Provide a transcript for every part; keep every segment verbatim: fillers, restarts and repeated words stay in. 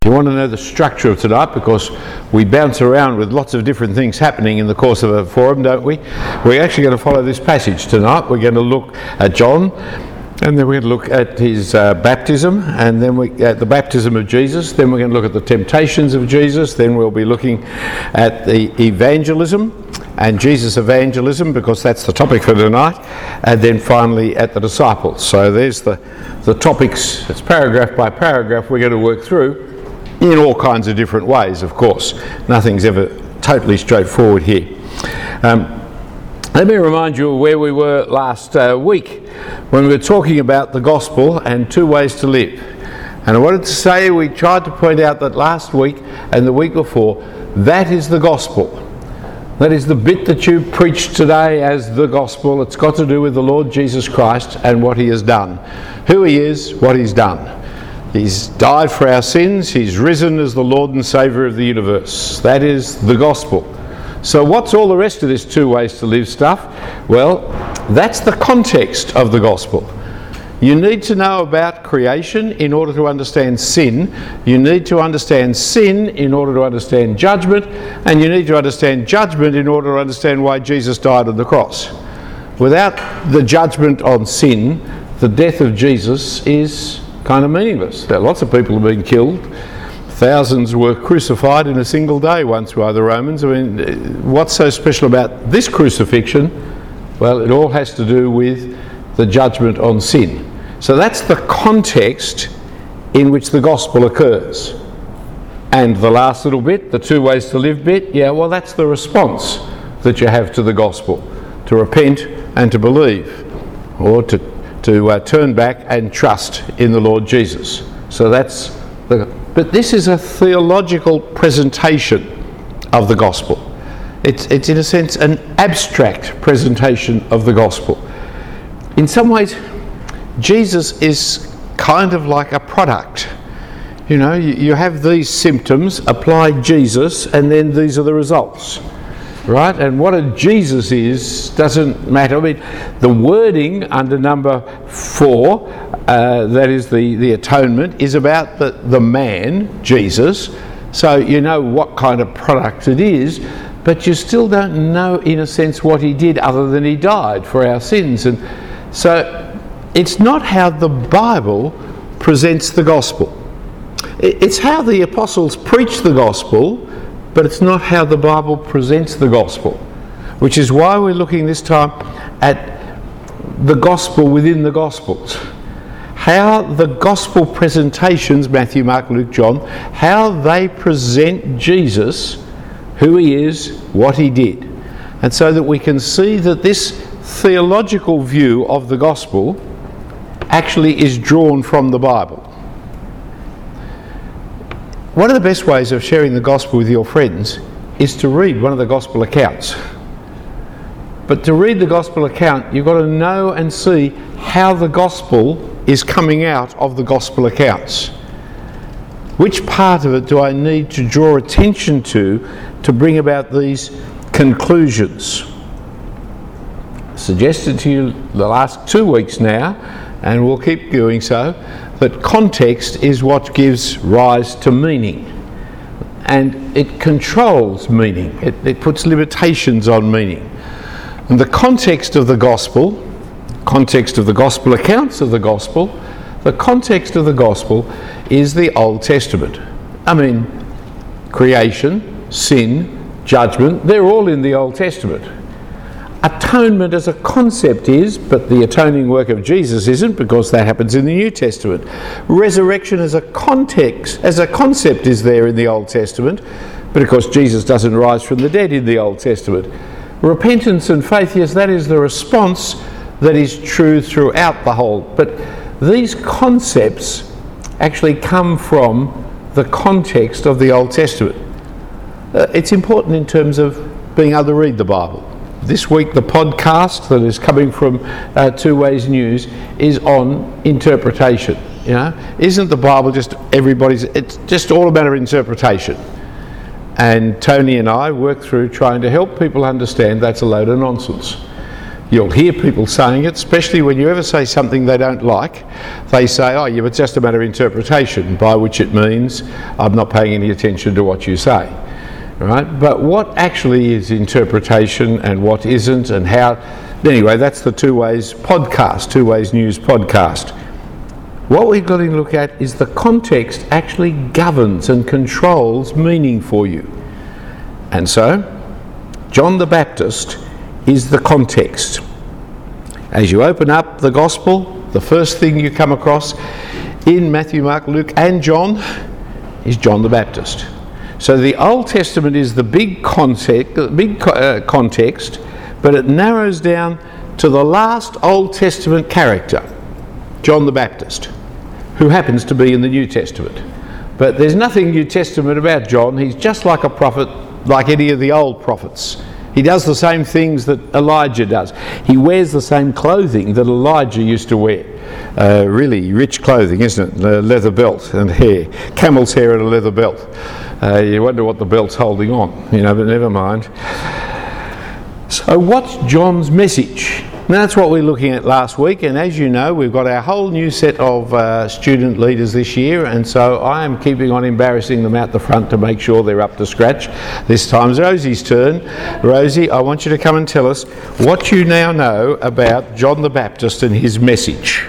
If you want to know the structure of tonight, because we bounce around with lots of different things happening in the course of a forum, don't we? We're actually going to follow this passage tonight. We're going to look at John, and then we're going to look at his uh, baptism, and then we at the baptism of Jesus. Then we're going to look at the temptations of Jesus. Then we'll be looking at the evangelism and Jesus' evangelism, because that's the topic for tonight. And then finally at the disciples. So there's the, the topics. It's paragraph by paragraph we're going to work through, in all kinds of different ways, of course. Nothing's ever totally straightforward here. Um, let me remind you of where we were last uh, week when we were talking about the gospel and two ways to live. And I wanted to say, we tried to point out that last week and the week before, that is the gospel. That is the bit that you preached today as the gospel. It's got to do with the Lord Jesus Christ and what he has done. Who he is, what he's done. He's died for our sins. He's risen as the Lord and Saviour of the universe. That is the gospel. So what's all the rest of this two ways to live stuff? Well, that's the context of the gospel. You need to know about creation in order to understand sin. You need to understand sin in order to understand judgment. And you need to understand judgment in order to understand why Jesus died on the cross. Without the judgment on sin, the death of Jesus is kind of meaningless. There, lots of people have been killed. Thousands were crucified in a single day once by the Romans. I mean, what's so special about this crucifixion? Well, it all has to do with the judgment on sin. So that's the context in which the gospel occurs. And the last little bit, the two ways to live bit, yeah, well, that's the response that you have to the gospel. To repent and to believe, or to to uh, turn back and trust in the Lord Jesus. So that's the, but this is a theological presentation of the gospel. It's, it's in a sense an abstract presentation of the gospel. In some ways, Jesus is kind of like a product. You know, you, you have these symptoms, apply Jesus, and then these are the results. Right? And what a Jesus is doesn't matter. I mean, the wording under number four, uh, that is the, the atonement, is about the, the man, Jesus. So you know what kind of product it is, but you still don't know, in a sense, what he did other than he died for our sins. And so it's not how the Bible presents the gospel. It's how the apostles preach the gospel, but it's not how the Bible presents the gospel, which is why we're looking this time at the gospel within the Gospels. How the gospel presentations, Matthew, Mark, Luke, John, how they present Jesus, who he is, what he did. And so that we can see that this theological view of the gospel actually is drawn from the Bible. One of the best ways of sharing the gospel with your friends is to read one of the gospel accounts. But to read the gospel account, you've got to know and see how the gospel is coming out of the gospel accounts. Which part of it do I need to draw attention to to bring about these conclusions? Suggested to you the last two weeks now, and we'll keep doing so, that context is what gives rise to meaning. And it controls meaning. It, it puts limitations on meaning. And the context of the gospel, context of the gospel accounts of the gospel, the context of the gospel is the Old Testament. I mean, creation, sin, judgment, they're all in the Old Testament. Atonement as a concept is, but the atoning work of Jesus isn't, because that happens in the New Testament. Resurrection as a context, as a concept is there in the Old Testament, but of course Jesus doesn't rise from the dead in the Old Testament. Repentance and faith, yes, that is the response that is true throughout the whole. But these concepts actually come from the context of the Old Testament. Uh, it's important in terms of being able to read the Bible. This week the podcast that is coming from uh, Two Ways News is on interpretation. You know, isn't the Bible just everybody's? It's just all a matter of interpretation. And Tony and I work through trying to help people understand that's a load of nonsense. You'll hear people saying it, especially when you ever say something they don't like. They say, oh, yeah, but it's just a matter of interpretation, by which it means I'm not paying any attention to what you say. Right? But what actually is interpretation and what isn't, and how... Anyway, that's the Two Ways podcast, Two Ways News podcast. What we've got to look at is the context actually governs and controls meaning for you. And so, John the Baptist is the context. As you open up the Gospel, the first thing you come across in Matthew, Mark, Luke and John is John the Baptist. So the Old Testament is the big context, big uh, context, but it narrows down to the last Old Testament character, John the Baptist, who happens to be in the New Testament. But there's nothing New Testament about John. He's just like a prophet, like any of the old prophets. He does the same things that Elijah does. He wears the same clothing that Elijah used to wear. Uh, really rich clothing, isn't it? A leather belt and hair. Camel's hair and a leather belt. Uh, you wonder what the belt's holding on, you know, but never mind. So what's John's message? Now, that's what we were looking at last week, and as you know, we've got our whole new set of uh, student leaders this year, and so I am keeping on embarrassing them out the front to make sure they're up to scratch. This time's Rosie's turn. Rosie, I want you to come and tell us what you now know about John the Baptist and his message.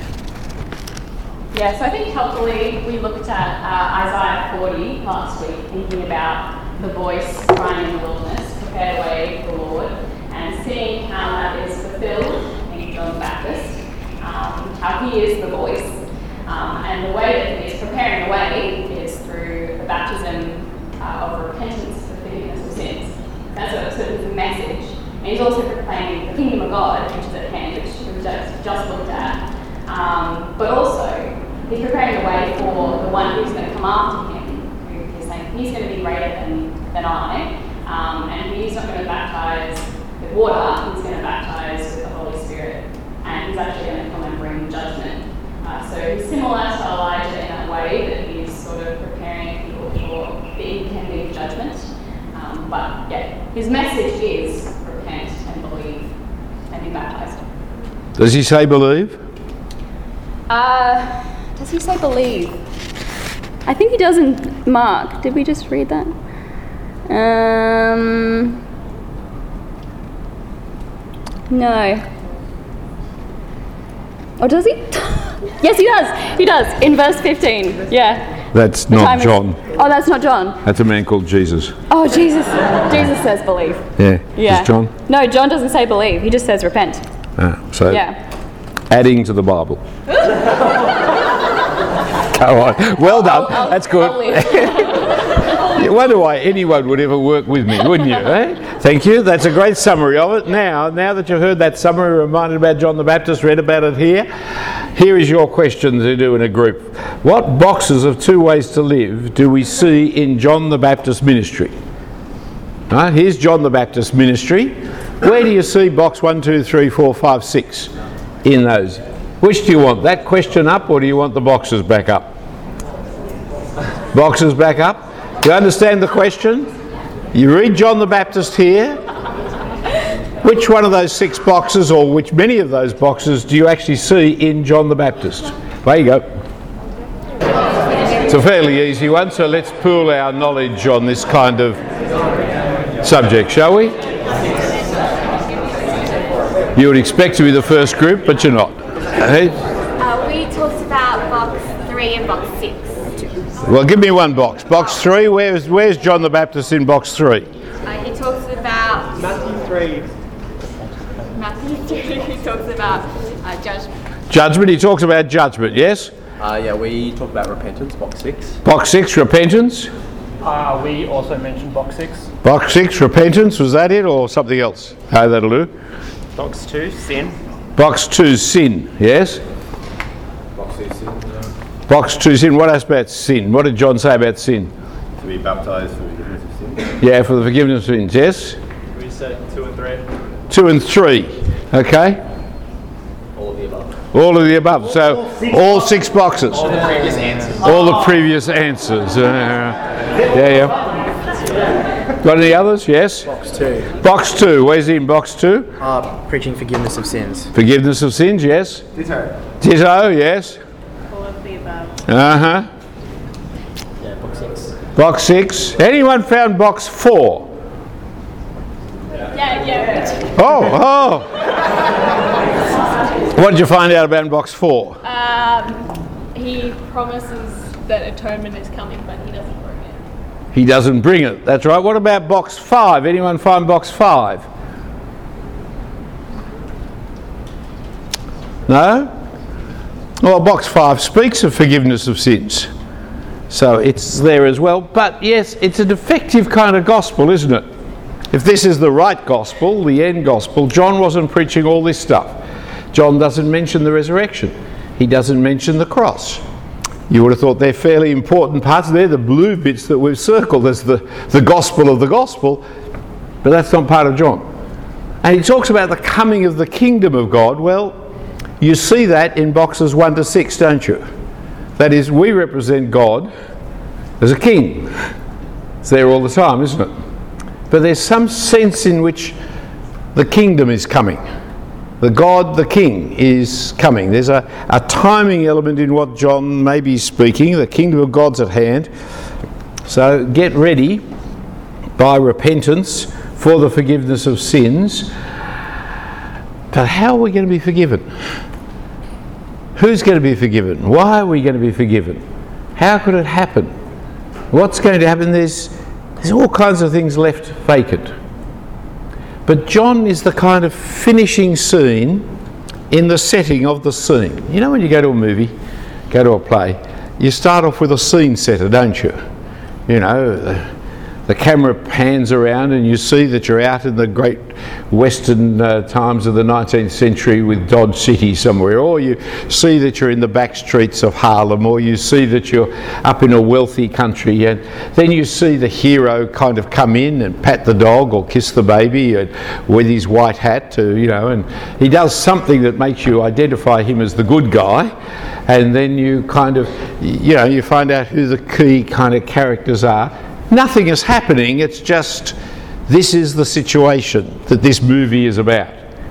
Yeah, so I think helpfully we looked at uh, Isaiah forty last week, thinking about the voice crying in the wilderness, prepare the way for the Lord, and seeing how that is fulfilled in John the Baptist, um, how he is the voice, um, and the way that he is preparing the way is through the baptism uh, of repentance for forgiveness of sins. That's sort of, sort of the message. And he's also proclaiming the kingdom of God, which is at hand, which we just, just looked at. Um, but also, he's preparing the way for the one who's going to come after him, who he's saying he's going to be greater than, than I, um, and he's not going to baptize with water, he's going to baptize with the Holy Spirit, and he's actually going to come and bring judgment. Uh, so he's similar to Elijah in that way, that he's sort of preparing people for the impending judgment. Um, but yeah, his message is repent and believe and be baptized. Does he say believe? Uh, does he say believe? I think he does in Mark. Did we just read that? Um, no. Or does he? Yes, he does. He does. In verse fifteen. Yeah. That's not John. Is, oh, that's not John. That's a man called Jesus. Oh, Jesus. Jesus says believe. Yeah. Yeah. Is John? No, John doesn't say believe. He just says repent. Ah, so yeah. Adding to the Bible. Go on. Well done. I'll, I'll, That's good. You wonder why anyone would ever work with me, wouldn't you? Eh? Thank you. That's a great summary of it. Now, now that you've heard that summary, reminded about John the Baptist, read about it here, here is your question to do in a group. What boxes of Two Ways to Live do we see in John the Baptist ministry? Right, here's John the Baptist ministry. Where do you see box one, two, three, four, five, six in those? Which do you want? That question up, or do you want the boxes back up? Boxes back up? Do you understand the question? You read John the Baptist here. Which one of those six boxes, or which many of those boxes, do you actually see in John the Baptist? There you go. It's a fairly easy one, so let's pool our knowledge on this kind of subject, shall we? You would expect to be the first group, but you're not. Hey? Uh, we talked about box three and box six. Well, give me one box. Box three, where's where's John the Baptist in box three? Uh, he talks about... Matthew three. Matthew three, he talks about uh, judgment. Judgment, he talks about judgment, yes? Uh, yeah, we talked about repentance, box six. Box six, repentance. Uh, we also mentioned box six. Box six, repentance, was that it, or something else? How that'll do? Box two, sin. Box two, sin, yes? Box two, sin. Yeah. Box two, sin. What else about sin? What did John say about sin? To be baptised for the forgiveness of sin. Yeah, for the forgiveness of sins, yes? We said two and three. Two and three, okay? All of the above. All of the above, so all six boxes. All the previous answers. All the previous answers. Uh, yeah, yeah. Got any others? Yes? Box two. Box two. Where's he in box two? Uh, preaching forgiveness of sins. Forgiveness of sins, yes. Ditto. Ditto, yes. All of the above. Uh-huh. Yeah, box six. Box six. Anyone found box four? Yeah, yeah. Oh, oh. What did you find out about box four? Um, he promises that atonement is coming, but he doesn't bring it. He doesn't bring it. That's right. What about box five? Anyone find box five? No? Well, box five speaks of forgiveness of sins. So it's there as well. But yes, it's a defective kind of gospel, isn't it? If this is the right gospel, the end gospel, John wasn't preaching all this stuff. John doesn't mention the resurrection. He doesn't mention the cross. You would have thought they're fairly important parts. They're the blue bits that we've circled as the, the gospel of the gospel, but that's not part of John. And he talks about the coming of the kingdom of God. Well, you see that in boxes one to six, don't you? That is, we represent God as a king. It's there all the time, isn't it? But there's some sense in which the kingdom is coming. The God, the King, is coming. There's a, a timing element in what John may be speaking. The kingdom of God's at hand. So get ready by repentance for the forgiveness of sins. But how are we going to be forgiven? Who's going to be forgiven? Why are we going to be forgiven? How could it happen? What's going to happen? There's, there's all kinds of things left vacant. But John is the kind of finishing scene in the setting of the scene. You know when you go to a movie, go to a play, you start off with a scene setter, don't you? You know, the, the camera pans around and you see that you're out in the great western uh, times of the nineteenth century with Dodge City somewhere, or you see that you're in the back streets of Harlem, or you see that you're up in a wealthy country, and then you see the hero kind of come in and pat the dog or kiss the baby and with his white hat, to, you know, and he does something that makes you identify him as the good guy, and then you kind of, you know, you find out who the key kind of characters are. Nothing is happening, it's just, this is the situation that this movie is about.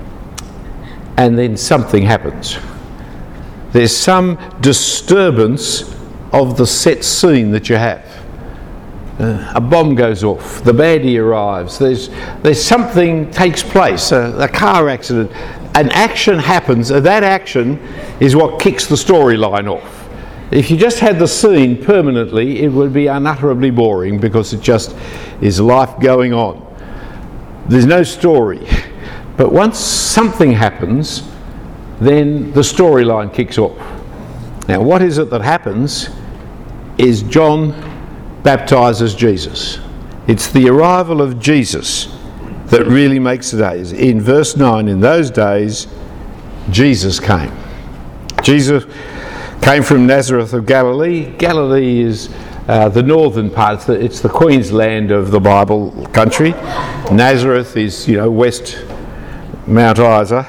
And then something happens. There's some disturbance of the set scene that you have. Uh, a bomb goes off, the baddie arrives, there's, there's something takes place, a, a car accident, an action happens, and that action is what kicks the storyline off. If you just had the scene permanently, it would be unutterably boring because it just is life going on. There's no story. But once something happens, then the storyline kicks off. Now, what is it that happens is John baptises Jesus. It's the arrival of Jesus that really makes the days. In verse nine, in those days, Jesus came. Jesus came from Nazareth of Galilee. Galilee is uh, the northern part. It's the, it's the Queensland of the Bible country. Nazareth is, you know, west Mount Isa.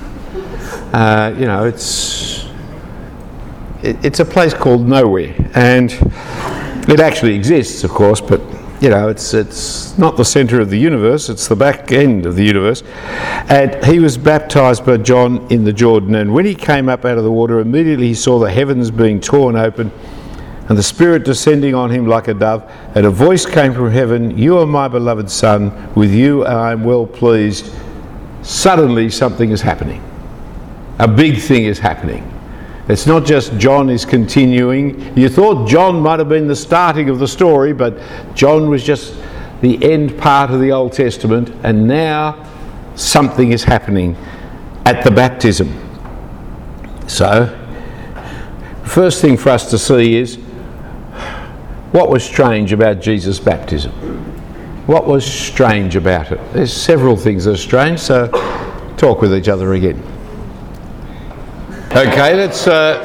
Uh, you know, it's it, it's a place called nowhere, and it actually exists, of course, but you know, it's it's not the centre of the universe, it's the back end of the universe. And he was baptised by John in the Jordan, and when he came up out of the water, immediately he saw the heavens being torn open and the Spirit descending on him like a dove, and a voice came from heaven, "You are my beloved Son, with you I am well pleased." Suddenly something is happening. A big thing is happening. It's not just John is continuing. You thought John might have been the starting of the story, but John was just the end part of the Old Testament, and now something is happening at the baptism. So, first thing for us to see is, what was strange about Jesus' baptism? What was strange about it? There's several things that are strange, so talk with each other again. Okay, let's, uh,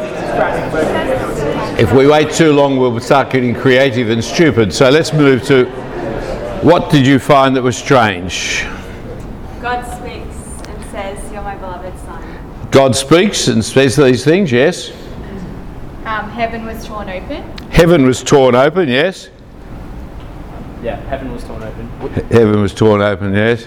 if we wait too long we'll start getting creative and stupid, so let's move to, what did you find that was strange? God speaks and says, "You're my beloved Son." God speaks and says these things, yes. Um, heaven was torn open. Heaven was torn open, yes. Yeah, heaven was torn open. Heaven was torn open, yes.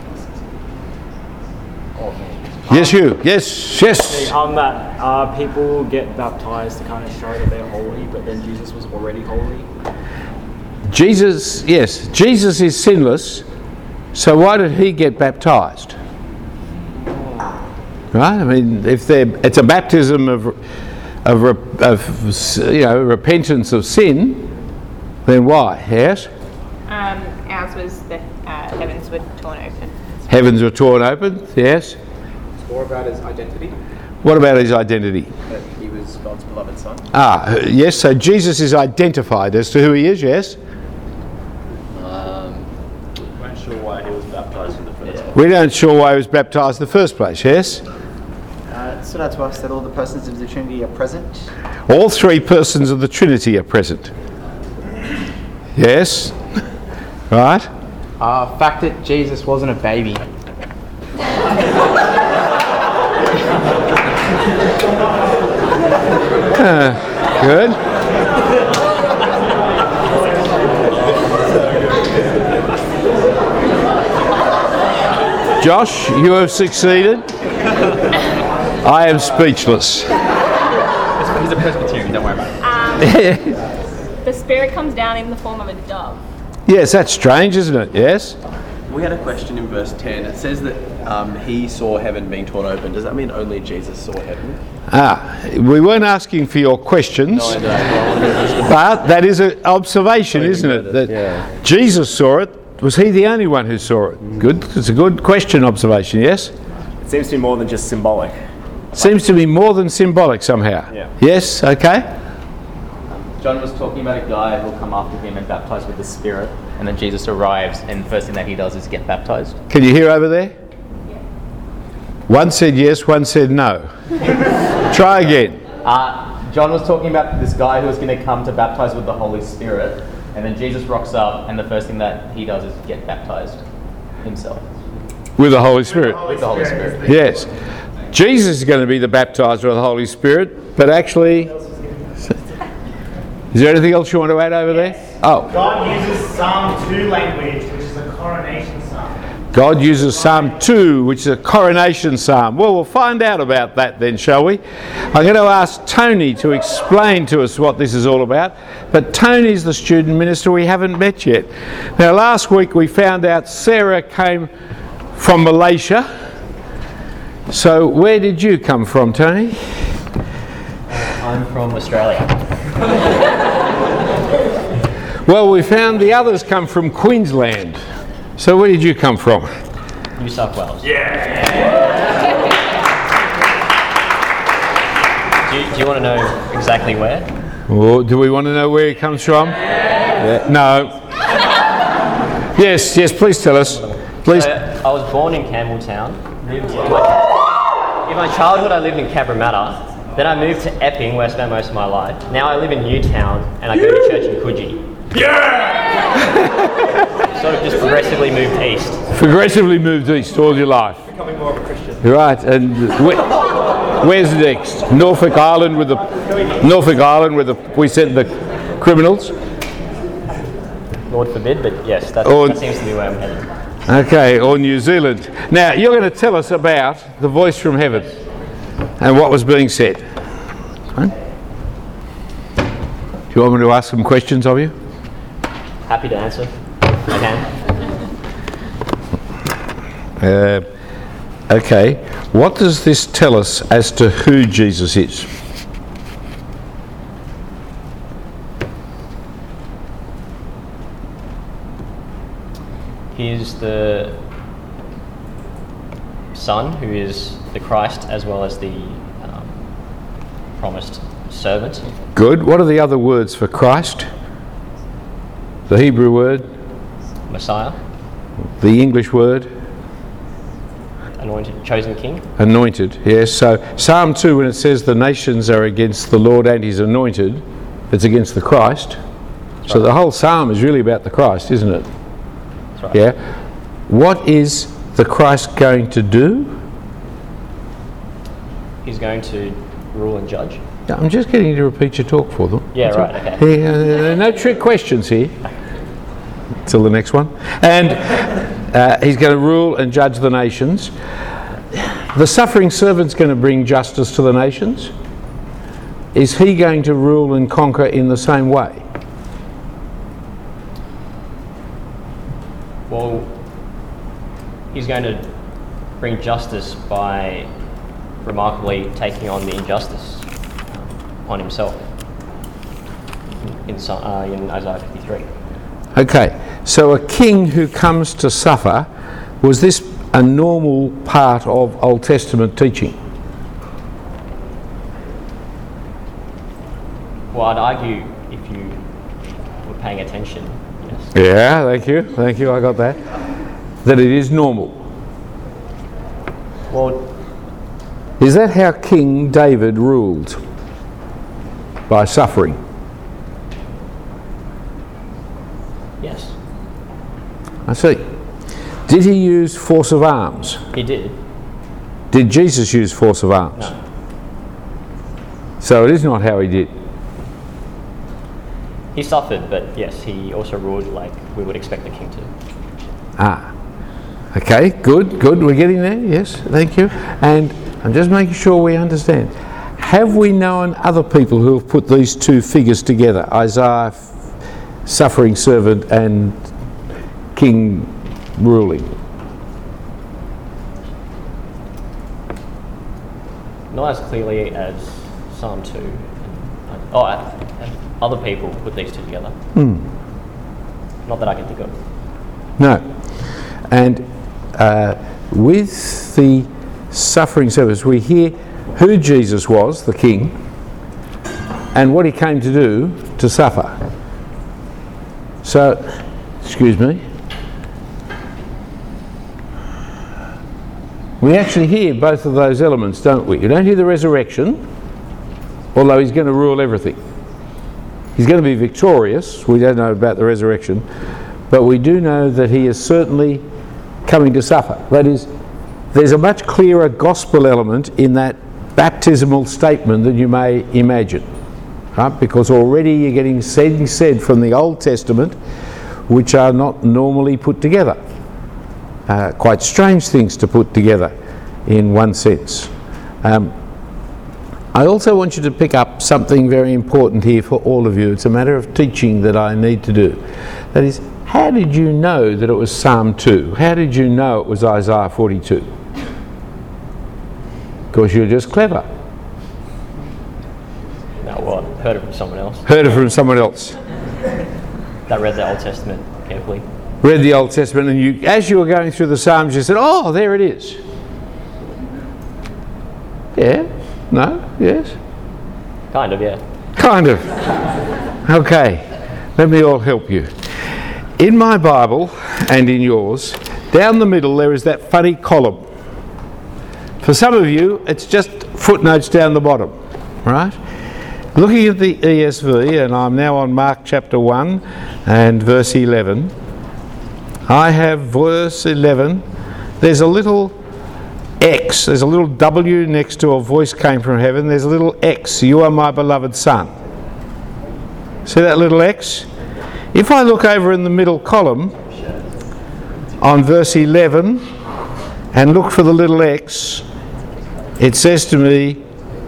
Oh, Yes, you. Yes, yes. Um, that uh, people get baptized to kind of show that they're holy, but then Jesus was already holy. Jesus, yes, Jesus is sinless, so why did he get baptized? Right? I mean, if they're, it's a baptism of, of, of, you know, repentance of sin, then why? Yes? Um, ours was the uh, heavens were torn open. Heavens were torn open, yes. It's more about his identity, What about his identity? that he was God's beloved son. Ah, yes, so Jesus is identified as to who he is, yes? We weren't sure why he was baptized in the first place. We don't sure why he was baptized in the first place, yes? Uh, stood out to us that all the persons of the Trinity are present. All three persons of the Trinity are present. Yes? Right? Uh, fact that Jesus wasn't a baby. Good. Josh, you have succeeded. I am speechless. He's a Presbyterian, don't worry about it. The Spirit comes down in the form of a dove. Yes, that's strange, isn't it? Yes? We had a question in verse ten. It says that um, he saw heaven being torn open. Does that mean only Jesus saw heaven? Ah, we weren't asking for your questions, No, I don't. but that is an observation, isn't it? That Yeah. Jesus saw it. Was he the only one who saw it? Good. It's a good question, observation, yes? It seems to be more than just symbolic. Seems to be more than symbolic somehow. Yeah. Yes, okay. John was talking about a guy who'll come after him and baptize with the Spirit, and then Jesus arrives, and the first thing that he does is get baptized. Can you hear over there? One said yes, one said no. Try again. Uh, John was talking about this guy who was going to come to baptize with the Holy Spirit, and then Jesus rocks up, and the first thing that he does is get baptized himself With the Holy Spirit. with the Holy Spirit. Yes. Jesus is going to be the baptizer of the Holy Spirit, but actually... Is there anything else you want to add over there? Oh. God uses Psalm two language, which is a coronation psalm. God uses Psalm two, which is a coronation psalm. Well, we'll find out about that then, shall we? I'm going to ask Tony to explain to us what this is all about. But Tony's the student minister we haven't met yet. Now, last week we found out Sarah came from Malaysia. So where did you come from, Tony? I'm from Australia. Well, we found the others come from Queensland. So where did you come from? New South Wales. Yeah. Do you, do you want to know exactly where? Or do we want to know where he comes from? Yeah. No. Yes, yes, please tell us. Please. So, I was born in Campbelltown. Lived in, my, in my childhood, I lived in Cabramatta. Then I moved to Epping, where I spent most of my life. Now I live in Newtown, and I go to church in Coogee. Yeah! Sort of just progressively moved east. Progressively moved east all your life. Becoming more of a Christian. Right, and where, where's next? Norfolk Island with the Norfolk Island with the we sent the criminals. Lord forbid, but yes, that, Or- that seems to be where I'm headed. Okay, or New Zealand. Now you're going to tell us about the voice from heaven and what was being said. Fine. Do you want me to ask some questions of you? Happy to answer. I can. Uh, okay, what does this tell us as to who Jesus is? He is the Son, who is the Christ, as well as the um, promised servant. Good. What are the other words for Christ? The Hebrew word, Messiah, the English word, anointed, chosen king. anointed. Yes. So Psalm two, when it says the nations are against the Lord and His anointed, it's against the Christ. That's So right. the whole psalm is really about the Christ, isn't it? That's right. Yeah. What is the Christ going to do? He's going to rule and judge. I'm just getting you to repeat your talk for them. Yeah, That's right, all. okay. Yeah, uh, no trick questions here. till the next one. And uh, he's going to rule and judge the nations. The suffering servant's going to bring justice to the nations. Is he going to rule and conquer in the same way? Well, he's going to bring justice by remarkably taking on the injustice on himself in, uh, in Isaiah fifty-three. Okay, so a king who comes to suffer, was this a normal part of Old Testament teaching? Well, I'd argue if you were paying attention, yes. Yeah, thank you, thank you, I got that. That it is normal. Well, is that how King David ruled? By suffering? Yes. I see. Did he use force of arms? He did. Did Jesus use force of arms? No. So it is not how he did. He suffered, but yes, he also ruled like we would expect the king to. Ah. Okay, good, good. We're getting there. Yes, thank you. And I'm just making sure we understand. Have we known other people who have put these two figures together? Isaiah, suffering servant, and king ruling? Not as clearly as Psalm two. Oh, and other people put these two together. Hmm. Not that I can think of. No. And uh, with the suffering servants, we hear who Jesus was, the king, and what he came to do, to suffer. So, excuse me, we actually hear both of those elements, don't we? You don't hear the resurrection, although he's going to rule everything. He's going to be victorious. We don't know about the resurrection, but we do know that he is certainly coming to suffer. That is, there's a much clearer gospel element in that baptismal statement than you may imagine, right? Because already you're getting things said from the Old Testament which are not normally put together. Uh, quite strange things to put together in one sense. Um, I also want you to pick up something very important here for all of you. It's a matter of teaching that I need to do. That is, how did you know that it was Psalm two? How did you know it was Isaiah forty-two? Because you're just clever. No, well, I heard it from someone else. Heard it from someone else. That read the Old Testament carefully. Read the Old Testament, and you, as you were going through the Psalms, you said, "Oh, there it is." Yeah? No? Yes? Kind of, yeah. Kind of. Okay. Let me all help you. In my Bible and in yours, down the middle there is that funny column. For some of you, it's just footnotes down the bottom, right? Looking at the E S V, and I'm now on Mark chapter one and verse eleven. I have verse eleven. There's a little X, there's a little W next to a voice came from heaven. There's a little X, you are my beloved son. See that little X? If I look over in the middle column on verse eleven and look for the little X, it says to me,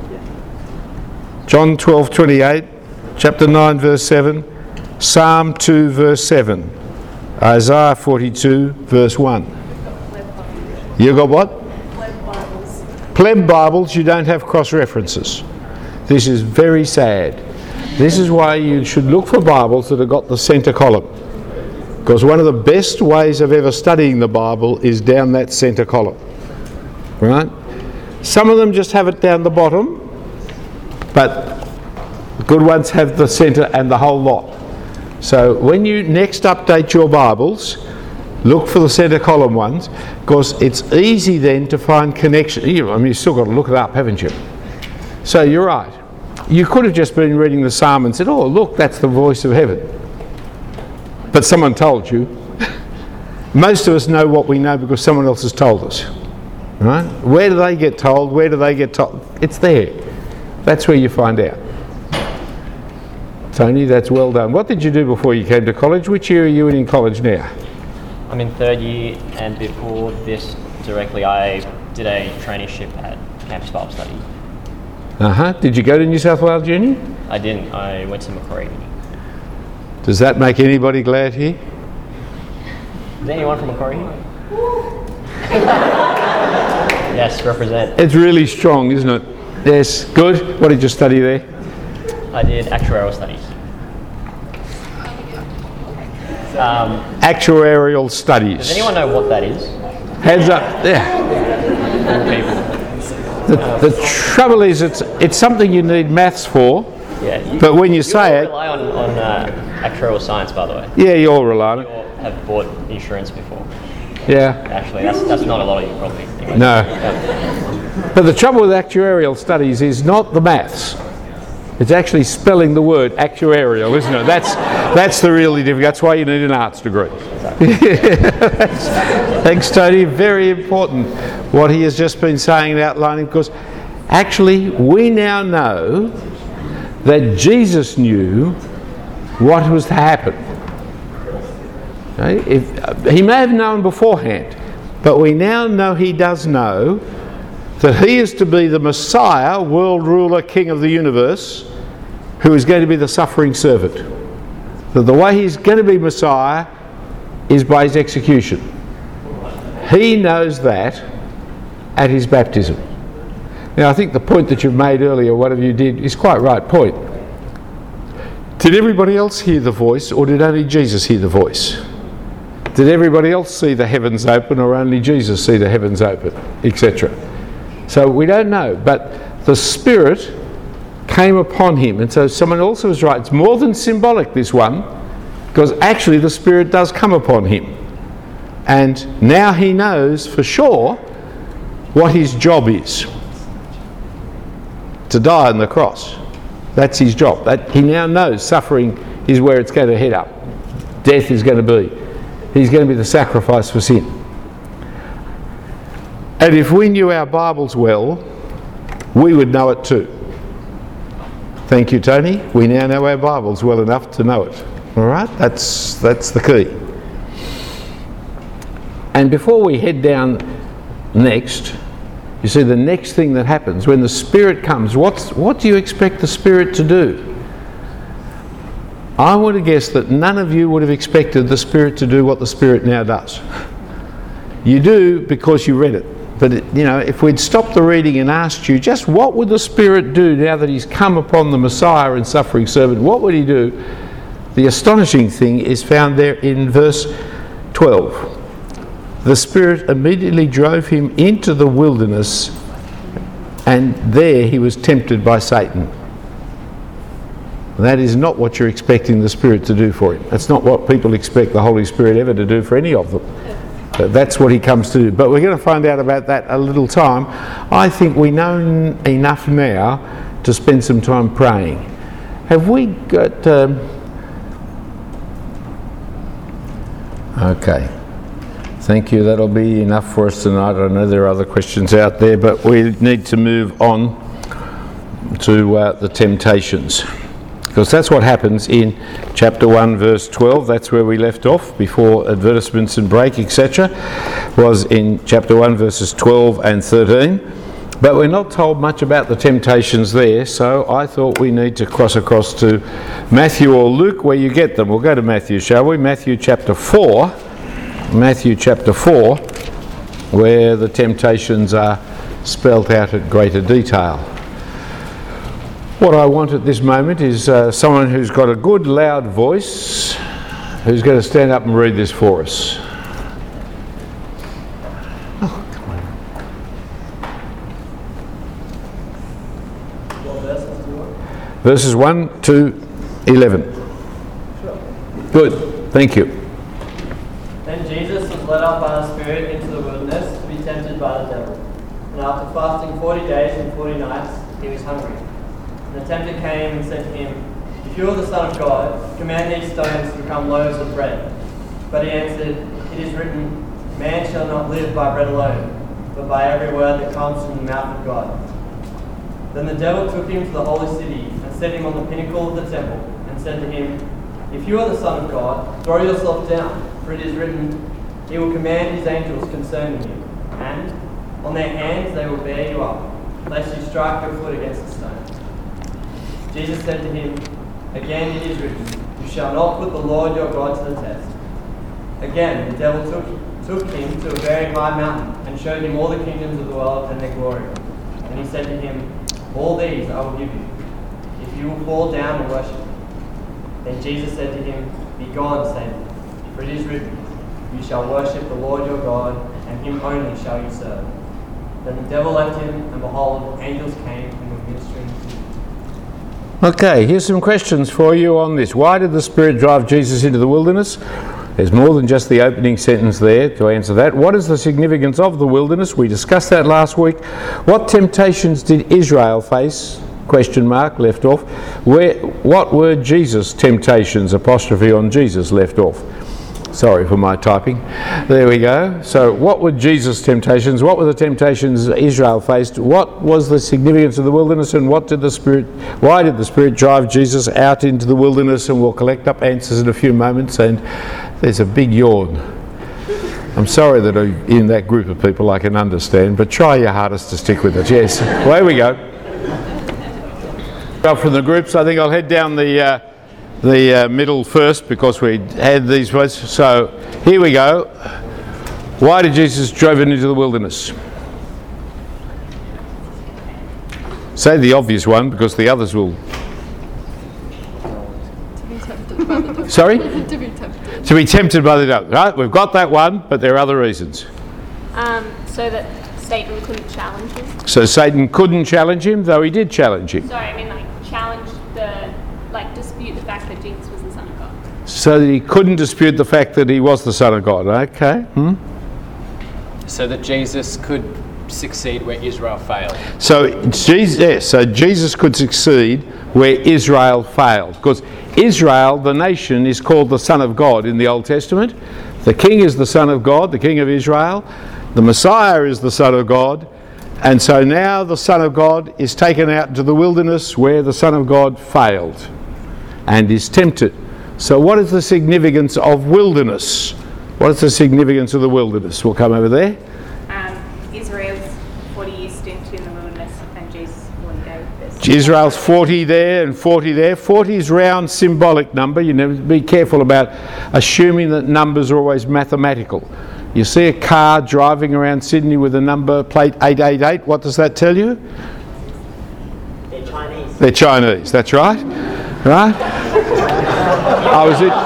John twelve twenty-eight, chapter nine verse seven, Psalm two verse seven, Isaiah forty-two verse one. You got what? Pleb Bibles. Pleb Bibles, you don't have cross-references. This is very sad. This is why you should look for Bibles that have got the centre column. Because one of the best ways of ever studying the Bible is down that centre column. Right? Some of them just have it down the bottom, but good ones have the centre and the whole lot. So when you next update your Bibles, look for the centre column ones, because it's easy then to find connection. I mean, you've still got to look it up, haven't you? So you're right. You could have just been reading the psalm and said, oh, look, that's the voice of heaven. But someone told you. Most of us know what we know because someone else has told us. Right? Where do they get told? Where do they get told? It's there. That's where you find out. Tony. That's well done. What did you do before you came to college? Which year are you in in college now? I'm in third year, and before this directly, I did a traineeship at Campus Bible Study. Uh-huh. Did you go to New South Wales Uni? I didn't. I went to Macquarie Uni. Does that make anybody glad here? Is anyone from Macquarie here? Yes, represent. It's really strong, isn't it? Yes, good. What did you study there? I did actuarial studies. Um, Actuarial studies. Does anyone know what that is? Hands up. Yeah. The, the trouble is, it's it's something you need maths for. Yeah. You, but when you, you say all it, rely on, on uh, actuarial science, by the way. Yeah, you all rely on it. You all have bought insurance before. Yeah. Actually, that's that's not a lot of you probably. Anyway. No. Yeah. But the trouble with actuarial studies is not the maths. It's actually spelling the word actuarial, isn't it? That's that's the really difficult. That's why you need an arts degree. Thanks, Tony. Very important what he has just been saying and outlining, because actually we now know that Jesus knew what was to happen. Okay? If, uh, he may have known beforehand, but we now know he does know that he is to be the Messiah, world ruler, king of the universe, who is going to be the suffering servant. That the way he's going to be Messiah is by his execution. He knows that at his baptism. Now, I think the point that you've made earlier, one of you did, is quite right point. Did everybody else hear the voice, or did only Jesus hear the voice? Did everybody else see the heavens open, or only Jesus see the heavens open, et cetera? So we don't know, but the Spirit came upon him. And so someone also was right. It's more than symbolic, this one, because actually the Spirit does come upon him. And now he knows for sure what his job is. To die on the cross. That's his job. That, he now knows suffering is where it's going to head up. Death is going to be. He's going to be the sacrifice for sin. And if we knew our Bibles well, we would know it too. Thank you, Tony. We now know our Bibles well enough to know it. All right? That's that's the key. And before we head down next, you see the next thing that happens when the Spirit comes, what's, what do you expect the Spirit to do? I want to guess that none of you would have expected the Spirit to do what the Spirit now does. You do because you read it. But, it, you know, if we'd stopped the reading and asked you, just what would the Spirit do now that he's come upon the Messiah and suffering servant? What would he do? The astonishing thing is found there in verse twelve. The Spirit immediately drove him into the wilderness, and there he was tempted by Satan. That is not what you're expecting the Spirit to do for him. That's not what people expect the Holy Spirit ever to do for any of them. But that's what he comes to do. But we're going to find out about that a little time. I think we know n- enough now to spend some time praying. Have we got... Um, okay. Thank you. That'll be enough for us tonight. I know there are other questions out there, but we need to move on to uh, the temptations. Because that's what happens in chapter one, verse twelve. That's where we left off before advertisements and break, et cetera. Was in chapter one, verses twelve and thirteen. But we're not told much about the temptations there, so I thought we need to cross across to Matthew or Luke, where you get them. We'll go to Matthew, shall we? Matthew chapter four. Matthew chapter four, where the temptations are spelt out at greater detail. What I want at this moment is uh, someone who's got a good loud voice, who's going to stand up and read this for us. Oh, come on. Verses one to eleven. Good, thank you. Then Jesus was led up by the Spirit into the wilderness to be tempted by the devil. And after fasting forty days and forty nights, he was hungry. And the tempter came and said to him, "If you are the Son of God, command these stones to become loaves of bread." But he answered, "It is written, man shall not live by bread alone, but by every word that comes from the mouth of God." Then the devil took him to the holy city and set him on the pinnacle of the temple and and said to him, "If you are the Son of God, throw yourself down, for it is written, He will command His angels concerning you, and on their hands they will bear you up, lest you strike your foot against a stone." Jesus said to him, "Again it is written, You shall not put the Lord your God to the test." Again the devil took, took him to a very high mountain and showed him all the kingdoms of the world and their glory. And he said to him, "All these I will give you, if you will fall down and worship me." Then Jesus said to him, "Begone, Satan, for it is written, You shall worship the Lord your God, and Him only shall you serve." Then the devil left him, and behold, angels came and were ministering to him. Okay, here's some questions for you on this. Why did the Spirit drive Jesus into the wilderness? There's more than just the opening sentence there to answer that. What is the significance of the wilderness? We discussed that last week. What temptations did Israel face? Question mark, left off. Where? What were Jesus' temptations? Apostrophe on Jesus, left off. Sorry for my typing. There we go. So what were Jesus' temptations? What were the temptations Israel faced? What was the significance of the wilderness, and what did the Spirit, why did the Spirit drive Jesus out into the wilderness? And we'll collect up answers in a few moments. And there's a big yawn. I'm sorry that I'm in that group of people, I can understand, but try your hardest to stick with it. Yes. Away we go. Up from the groups, I think I'll head down the uh, the uh, middle first because we had these words. So here we go. Why did Jesus drive into the wilderness? Say the obvious one because the others will. To be tempted by the devil. Sorry? To be tempted. To be tempted by the devil. Right, we've got that one, but there are other reasons. Um, so that Satan couldn't challenge him. So Satan couldn't challenge him, though he did challenge him. Sorry, I mean like challenge the, like dispute the fact that Jesus was the Son of God. So that he couldn't dispute the fact that he was the Son of God. Okay. Hmm? So that Jesus could succeed where Israel failed. So Jesus, yes, so Jesus could succeed where Israel failed. Because Israel, the nation, is called the Son of God in the Old Testament. The King is the Son of God, the King of Israel. The Messiah is the Son of God. And so now the Son of God is taken out into the wilderness where the Son of God failed and is tempted. So what is the significance of wilderness? What is the significance of the wilderness? We'll come over there. Um, Israel's forty year stint in the wilderness and Jesus forty days. Israel's forty there and forty there. forty is round symbolic number. You never be careful about assuming that numbers are always mathematical. You see a car driving around Sydney with a number plate eight eight eight. What does that tell you? They're Chinese. They're Chinese. That's right. Right? I was in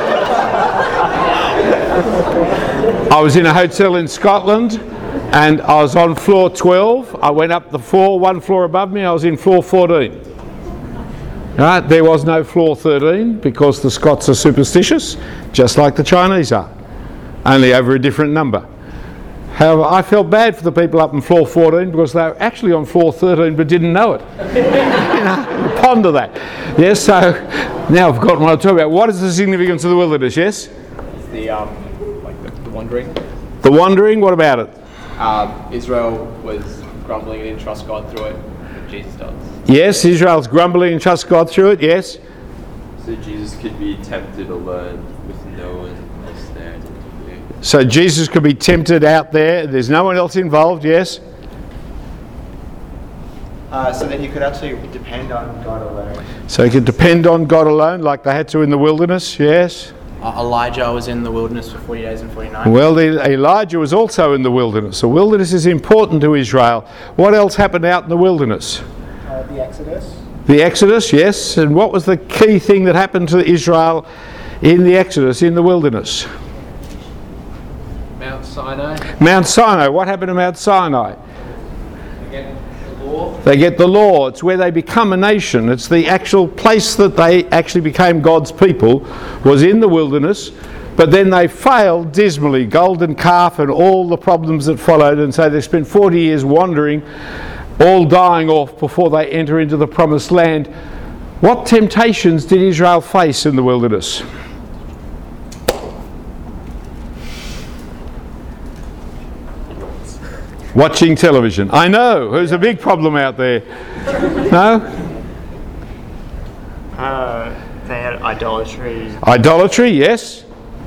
I was in a hotel in Scotland and I was on floor twelve. I went up the floor, one floor above me. I was in floor fourteen. Right? There was no floor thirteen because the Scots are superstitious, just like the Chinese are. Only over a different number. However, I felt bad for the people up on floor fourteen because they were actually on floor thirteen but didn't know it. You know, ponder that. Yes, so now I've got what I'm talking about. What is the significance of the wilderness, yes? It's the, um, like the, the wandering. The wandering, what about it? Uh, Israel was grumbling and didn't trust God through it, but Jesus does. Yes, Israel's grumbling and trust God through it, yes. So Jesus could be tempted alone with no one else there to do. So Jesus could be tempted out there. There's no one else involved, yes. Uh, so that he could actually depend on God alone. So he could depend on God alone like they had to in the wilderness, yes. Uh, Elijah was in the wilderness for forty days and forty nights. Well, the, Elijah was also in the wilderness. The wilderness is important to Israel. What else happened out in the wilderness? Uh, the Exodus. The Exodus, yes. And what was the key thing that happened to Israel in the Exodus, in the wilderness? Mount Sinai. Mount Sinai. What happened to Mount Sinai? Again, the law. They get the law. It's where they become a nation. It's the actual place that they actually became God's people, was in the wilderness. But then they failed dismally, golden calf and all the problems that followed. And so they spent forty years wandering, all dying off before they enter into the promised land. What temptations did Israel face in the wilderness? Watching television. I know, there's a big problem out there. No? Uh, they Idolatry. Idolatry, yes.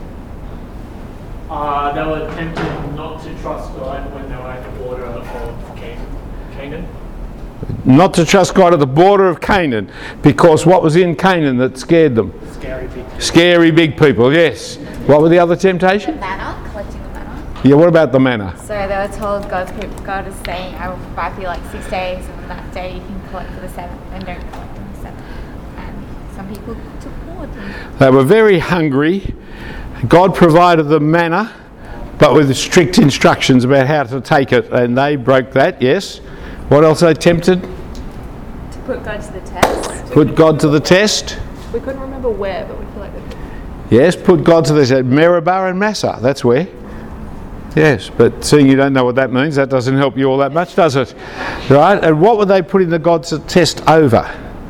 Uh, they were tempted not to trust God when they were at the border of Canaan. Not to trust God at the border of Canaan, because what was in Canaan that scared them? Scary big people. Scary big people, yes. What were the other temptations? The manna, collecting the manna. Yeah, what about the manna? So they were told God's God is saying, I will provide for you like six days, and on that day you can collect for the seventh, and don't collect on the seventh. And some people took more than. They were very hungry. God provided them manna, but with strict instructions about how to take it, and they broke that, yes. What else are they tempted? To put God to the test. Put God to the test. We couldn't remember where, but we feel like they could. Yes, put God to the test. Meribah and Massah, that's where. Yes, but seeing you don't know what that means, that doesn't help you all that much, does it? Right? And what were they putting the God to test over?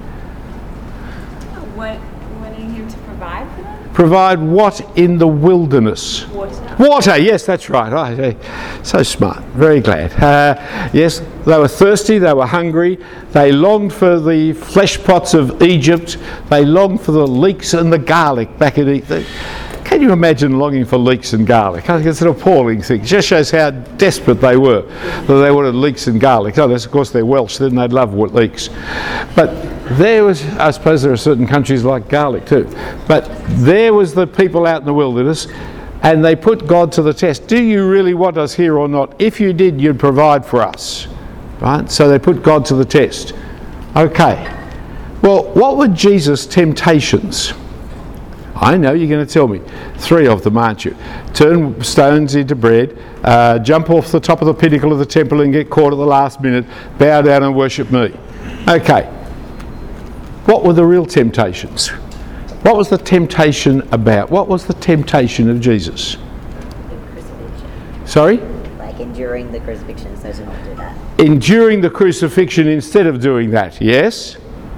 Wanting him to provide for them? Provide what in the wilderness? Water. Water, yes, that's right. Oh, so smart, very glad. Uh, yes, they were thirsty, they were hungry, they longed for the flesh pots of Egypt, they longed for the leeks and the garlic back in Egypt. Can you imagine longing for leeks and garlic? I think it's an appalling thing. It just shows how desperate they were that they wanted leeks and garlic. Oh, of course they're Welsh, then they'd love leeks. But there was, I suppose there are certain countries like garlic too, but there was the people out in the wilderness, and they put God to the test. Do you really want us here or not? If you did, you'd provide for us. Right? So they put God to the test. Okay. Well, what were Jesus' temptations? I know you're going to tell me. Three of them, aren't you? Turn stones into bread, uh, jump off the top of the pinnacle of the temple and get caught at the last minute, bow down and worship me. Okay. What were the real temptations? What was the temptation about? What was the temptation of Jesus? The crucifixion. Sorry? Like enduring the crucifixion, so to not do that. Enduring the crucifixion instead of doing that, yes?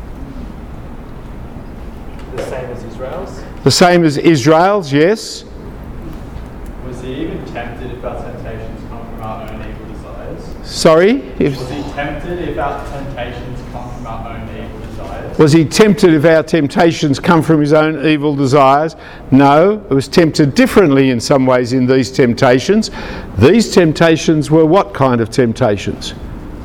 The same as Israel's. The same as Israel's, yes? Was he even tempted if our temptations come from our own evil desires? Sorry? If, Was he tempted if our temptations come from our own evil desires? was he tempted if our temptations come from his own evil desires? No, it was tempted differently in some ways in these temptations. These temptations were what kind of temptations?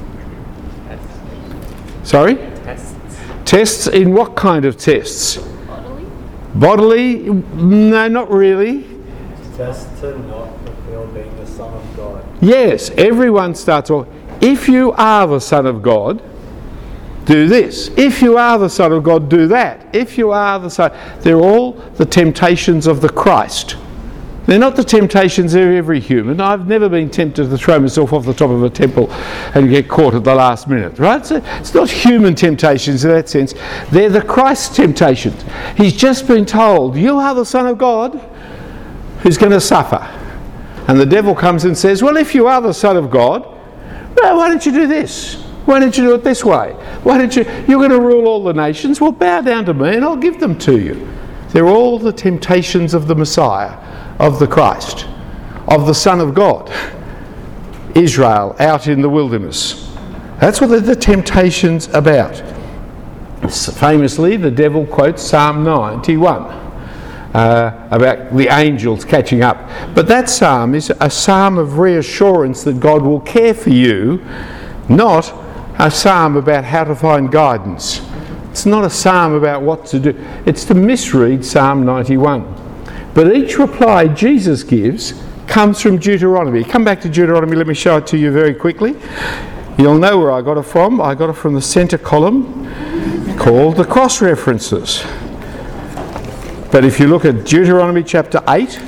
Sorry? Tests. Tests in what kind of tests? Bodily? Bodily? No, not really. Test to not fulfill being the Son of God. Yes, everyone starts off, if you are the Son of God, do this. If you are the Son of God, do that. If you are the Son... They're all the temptations of the Christ. They're not the temptations of every human. I've never been tempted to throw myself off the top of a temple and get caught at the last minute, right? So it's not human temptations in that sense. They're the Christ temptations. He's just been told, you are the Son of God who's going to suffer. And the devil comes and says, well, if you are the Son of God, well, why don't you do this? Why don't you do it this way? Why don't you... You're going to rule all the nations. Well, bow down to me and I'll give them to you. They're all the temptations of the Messiah, of the Christ, of the Son of God. Israel out in the wilderness. That's what the, the temptation's about. Famously, the devil quotes Psalm ninety-one uh, about the angels catching up. But that psalm is a psalm of reassurance that God will care for you, not a psalm about how to find guidance. It's not a psalm about what to do. It's to misread Psalm ninety-one. But each reply Jesus gives comes from Deuteronomy. Come back to Deuteronomy, let me show it to you very quickly. You'll know where I got it from. I got it from the centre column called the cross references. But if you look at Deuteronomy chapter eight,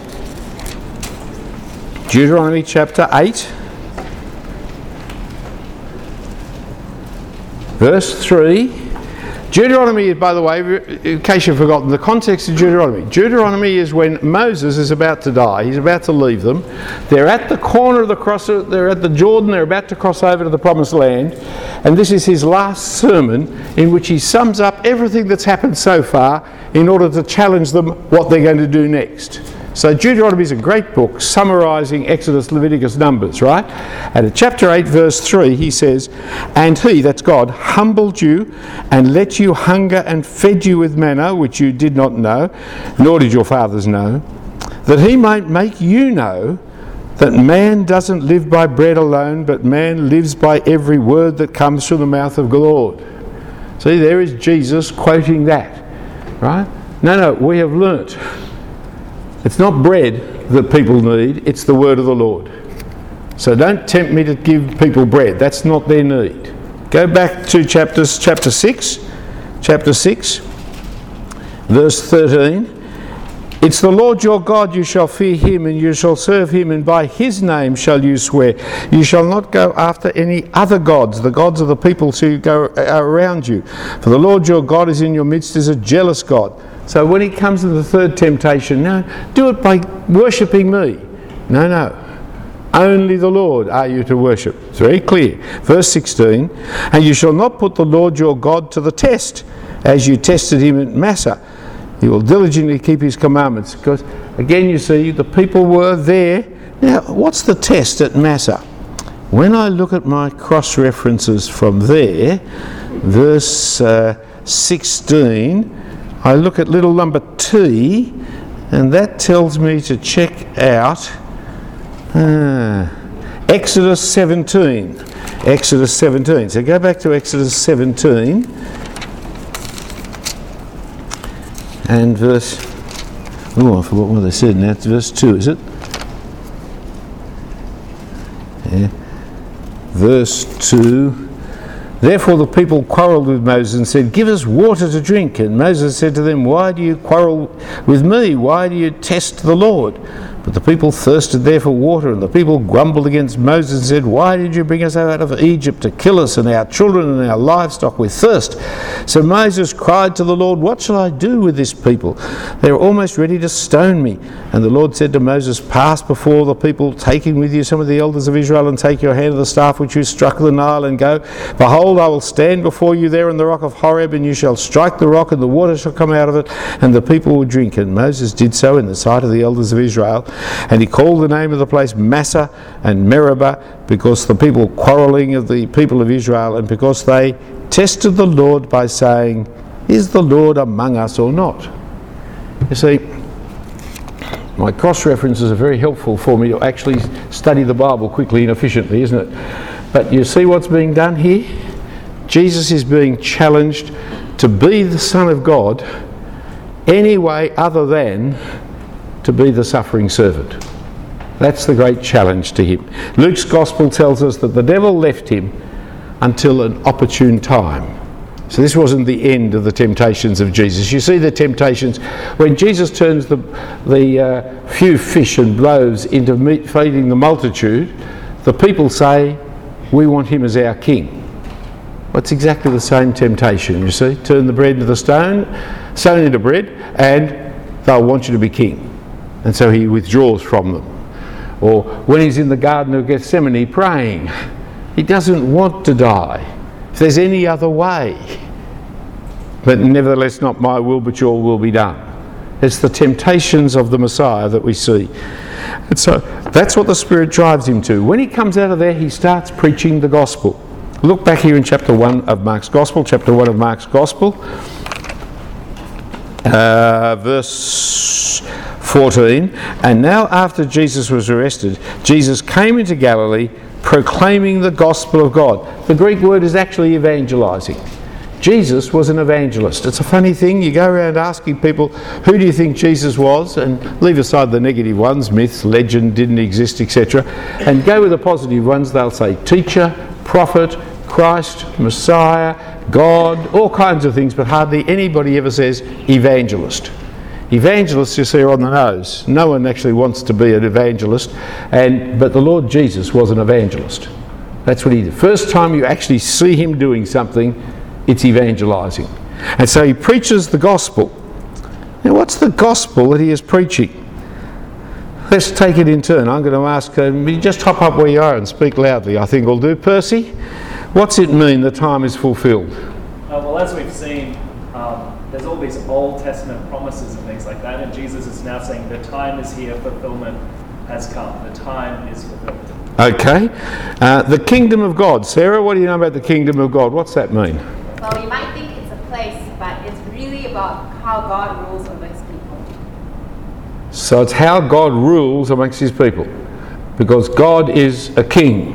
Deuteronomy chapter eight, verse three. Deuteronomy, by the way, in case you've forgotten, the context of Deuteronomy. Deuteronomy is when Moses is about to die. He's about to leave them. They're at the corner of the cross. They're at the Jordan. They're about to cross over to the Promised Land. And this is his last sermon in which he sums up everything that's happened so far in order to challenge them what they're going to do next. So Deuteronomy is a great book summarising Exodus, Leviticus, Numbers, right? And in chapter eight, verse three, he says, "And he," that's God, "humbled you and let you hunger and fed you with manna, which you did not know, nor did your fathers know, that he might make you know that man doesn't live by bread alone, but man lives by every word that comes from the mouth of the Lord." See, there is Jesus quoting that, right? No, no, we have learnt. It's not bread that people need, it's the word of the Lord. So don't tempt me to give people bread. That's not their need. Go back to chapters, chapter six, chapter six, verse thirteen. "It's the Lord your God, you shall fear him, and you shall serve him, and by his name shall you swear. You shall not go after any other gods, the gods of the peoples who go around you. For the Lord your God is in your midst, is a jealous God." So when he comes to the third temptation, no, do it by worshipping me. No, no. Only the Lord are you to worship. It's very clear. Verse sixteen, "And you shall not put the Lord your God to the test, as you tested him at Massah. You will diligently keep his commandments." Because, again, you see, the people were there. Now, what's the test at Massah? When I look at my cross-references from there, verse uh, sixteen, I look at little number T, and that tells me to check out uh, Exodus seventeen. Exodus seventeen. So go back to Exodus seventeen. And verse, oh, I forgot what they said now. It's verse two, is it? Yeah. Verse two. "Therefore the people quarrelled with Moses and said, 'Give us water to drink.' And Moses said to them, 'Why do you quarrel with me? Why do you test the Lord?' But the people thirsted there for water, and the people grumbled against Moses and said, 'Why did you bring us out of Egypt to kill us and our children and our livestock with thirst?' So Moses cried to the Lord, 'What shall I do with this people? They are almost ready to stone me.' And the Lord said to Moses, 'Pass before the people, taking with you some of the elders of Israel, and take your hand of the staff which you struck the Nile, and go. Behold, I will stand before you there in the rock of Horeb, and you shall strike the rock, and the water shall come out of it, and the people will drink.' And Moses did so in the sight of the elders of Israel. And he called the name of the place Massah and Meribah, because the people quarrelling of the people of Israel, and because they tested the Lord by saying, 'Is the Lord among us or not?'" You see, my cross-references are very helpful for me to actually study the Bible quickly and efficiently, isn't it? But you see what's being done here? Jesus is being challenged to be the Son of God any way other than to be the suffering servant. That's the great challenge to him. Luke's Gospel tells us that the devil left him until an opportune time. So this wasn't the end of the temptations of Jesus. You see the temptations when Jesus turns the, the uh, few fish and loaves into meat, feeding the multitude. The people say, "We want him as our king." Well, it's exactly the same temptation, you see. Turn the bread into the stone, stone into bread, and they'll want you to be king. And so he withdraws from them. Or when he's in the Garden of Gethsemane praying, he doesn't want to die. If there's any other way. But nevertheless, not my will, but your will be done. It's the temptations of the Messiah that we see. And so that's what the Spirit drives him to. When he comes out of there, he starts preaching the gospel. Look back here in chapter one of Mark's Gospel, chapter one of Mark's Gospel, uh, verse fourteen. "And now after Jesus was arrested, Jesus came into Galilee proclaiming the gospel of God." The Greek word is actually evangelizing. Jesus was an evangelist. It's a funny thing, you go around asking people, who do you think Jesus was? And leave aside the negative ones, myths, legend, didn't exist, et cetera. And go with the positive ones, they'll say teacher, prophet, Christ, Messiah, God, all kinds of things, but hardly anybody ever says evangelist. Evangelists, you see, are on the nose. No one actually wants to be an evangelist, and but the Lord Jesus was an evangelist. That's what he did. First time you actually see him doing something, it's evangelizing. And so he preaches the gospel. Now, what's the gospel that he is preaching? Let's take it in turn. I'm going to ask, um, you just hop up where you are and speak loudly, I think will do. Percy, what's it mean the time is fulfilled? Uh, well, as we've seen, um, there's all all these Old Testament promises and things like that, and Jesus is now saying the time is here, fulfillment has come. The time is fulfilled. Okay. Uh, the kingdom of God. Sarah, what do you know about the kingdom of God? What's that mean? Well, you might think it's a place, but it's really about how God rules over his people. So it's how God rules amongst his people. Because God is a king.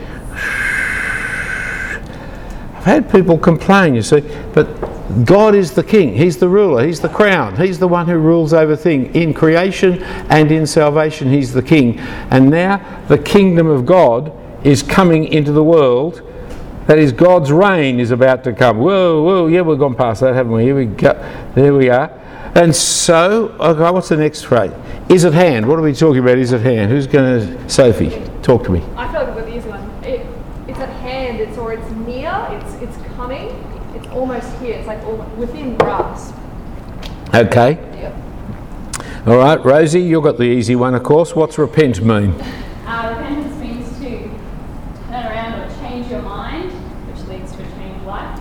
I've had people complain, you see, but God is the king. He's the ruler. He's the crown. He's the one who rules over things. In creation and in salvation, he's the king. And now the kingdom of God is coming into the world. That is, God's reign is about to come. Whoa, whoa, yeah, we've gone past that, haven't we? Here we go. There we are. And so, okay, what's the next phrase? Is at hand. What are we talking about? Is at hand. Who's going to... Sophie, talk to me. I feel like I've got the easy one. It, it's at hand. It's or it's near. It's it's coming. It's almost here. It's like all within grasp. Okay. Yep. All right, Rosie, you've got the easy one, of course. What's repent mean? Uh, repentance means to turn around or change your mind, which leads to a changed life.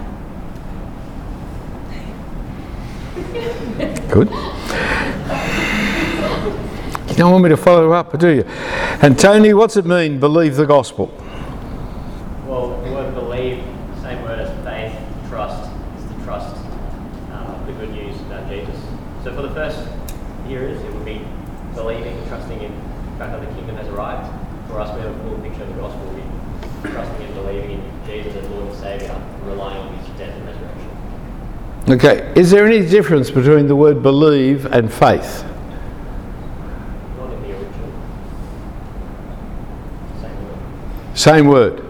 Good. You don't want me to follow up, do you? And Tony, what's it mean, believe the gospel? Well, the word believe, same word as faith, trust, is to trust um, the good news about Jesus. So for the first hearers, it would be believing, trusting in the fact that the kingdom has arrived. For us, we have a full picture of the gospel. We trusting and believing in Jesus as Lord and Saviour, relying on his death and resurrection. Okay, is there any difference between the word believe and faith? Not in the original. Same word. Same word.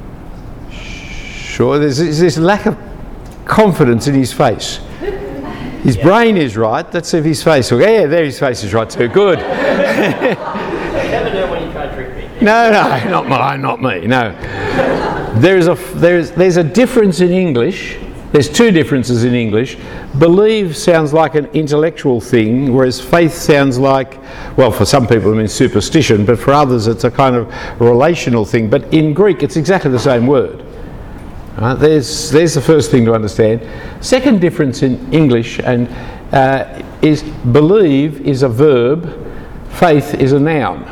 Sure, there's, there's this lack of confidence in his face. His yeah. brain is right. Let's see if his face will... Yeah, there his face is right too. Good. You never know when you try to trick me. No, no, not mine, not me, no. There is a, there is, there's a difference in English. There's two differences in English. Believe sounds like an intellectual thing, whereas faith sounds like, well, for some people it means superstition, but for others it's a kind of relational thing. But in Greek it's exactly the same word. Right, there's, there's the first thing to understand. Second difference in English and uh, is believe is a verb, faith is a noun.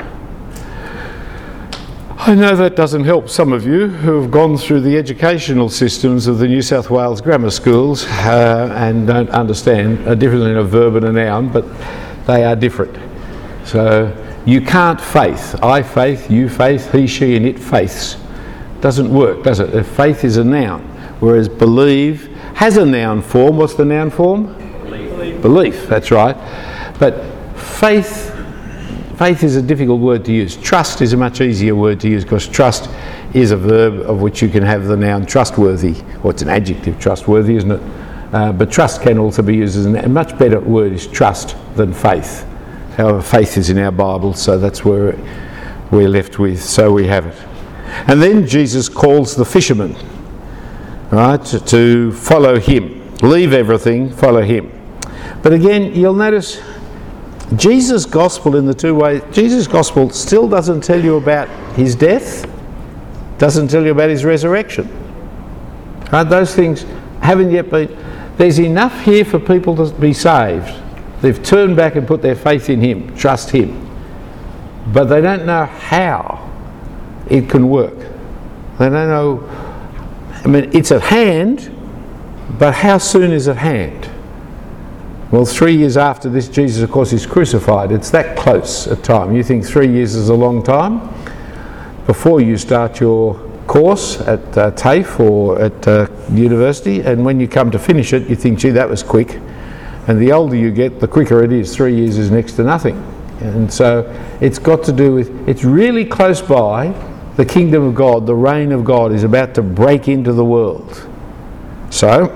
I know that doesn't help some of you who have gone through the educational systems of the New South Wales grammar schools uh, and don't understand a difference between a verb and a noun, but they are different. So you can't faith. I faith, you faith, he, she and it faiths. Doesn't work, does it? If faith is a noun, whereas believe has a noun form. What's the noun form? Belief. Belief, that's right. But faith, faith is a difficult word to use. Trust is a much easier word to use because trust is a verb of which you can have the noun trustworthy. Well, it's an adjective, trustworthy, isn't it? Uh, but trust can also be used as a much better word is trust than faith. However, faith is in our Bible, so that's where we're left with. So we have it. And then Jesus calls the fishermen, right, to follow him. Leave everything, follow him. But again, you'll notice Jesus' gospel in the two ways. Jesus' gospel still doesn't tell you about his death, doesn't tell you about his resurrection. Right, those things haven't yet been... There's enough here for people to be saved. They've turned back and put their faith in him, trust him. But they don't know how it can work. They don't know... I mean, it's at hand, but how soon is at hand? Well, three years after this, Jesus, of course, is crucified. It's that close a time. You think three years is a long time? Before you start your course at uh, TAFE or at uh, university, and when you come to finish it, you think, gee, that was quick. And the older you get, the quicker it is. Three years is next to nothing. And so it's got to do with, it's really close by. The kingdom of God, the reign of God is about to break into the world. So,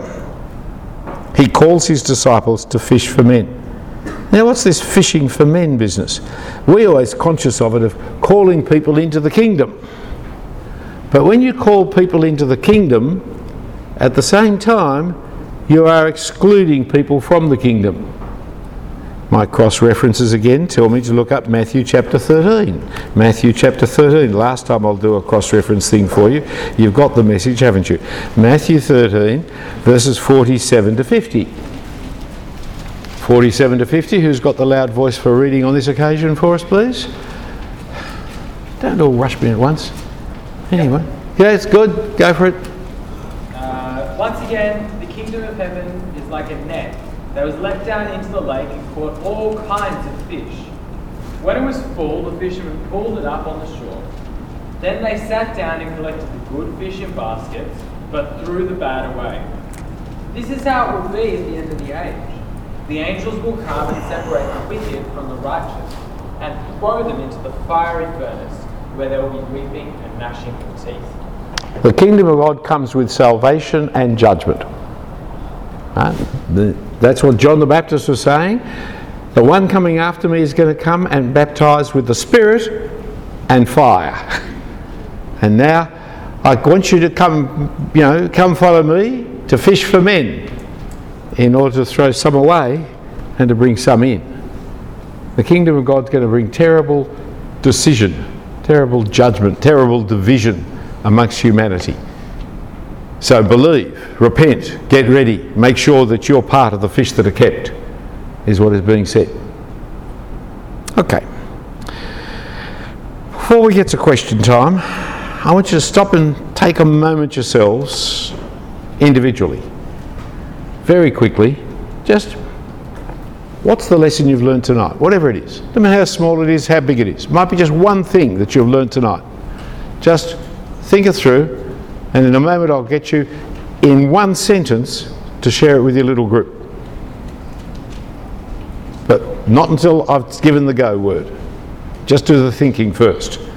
he calls his disciples to fish for men. Now, what's this fishing for men business? We're always conscious of it, of calling people into the kingdom. But when you call people into the kingdom, at the same time, you are excluding people from the kingdom. My cross-references again tell me to look up Matthew chapter thirteen. Matthew chapter thirteen. Last time I'll do a cross-reference thing for you. You've got the message, haven't you? Matthew thirteen, verses forty-seven to fifty. forty-seven to fifty. Who's got the loud voice for reading on this occasion for us, please? Don't all rush me at once. Anyway. Yeah, it's good. Go for it. Uh, once again, the kingdom of heaven is like a net that was let down into the lake and caught all kinds of fish. When it was full, the fishermen pulled it up on the shore. Then they sat down and collected the good fish in baskets, but threw the bad away. This is how it will be at the end of the age. The angels will come and separate the wicked from the righteous, and throw them into the fiery furnace, where there will be weeping and gnashing of teeth. The kingdom of God comes with salvation and judgment. Right? The, that's what John the Baptist was saying. The one coming after me is going to come and baptise with the Spirit and fire. And now I want you to come, you know, come follow me to fish for men in order to throw some away and to bring some in. The kingdom of God's going to bring terrible decision, terrible judgment, terrible division amongst humanity. So believe, repent, get ready, make sure that you're part of the fish that are kept, is what is being said. Okay. Before we get to question time, I want you to stop and take a moment yourselves, individually, very quickly, just what's the lesson you've learned tonight? Whatever it is. No matter how small it is, how big it is. It might be just one thing that you've learned tonight. Just think it through, and in a moment I'll get you in one sentence to share it with your little group. But not until I've given the go word. Just do the thinking first.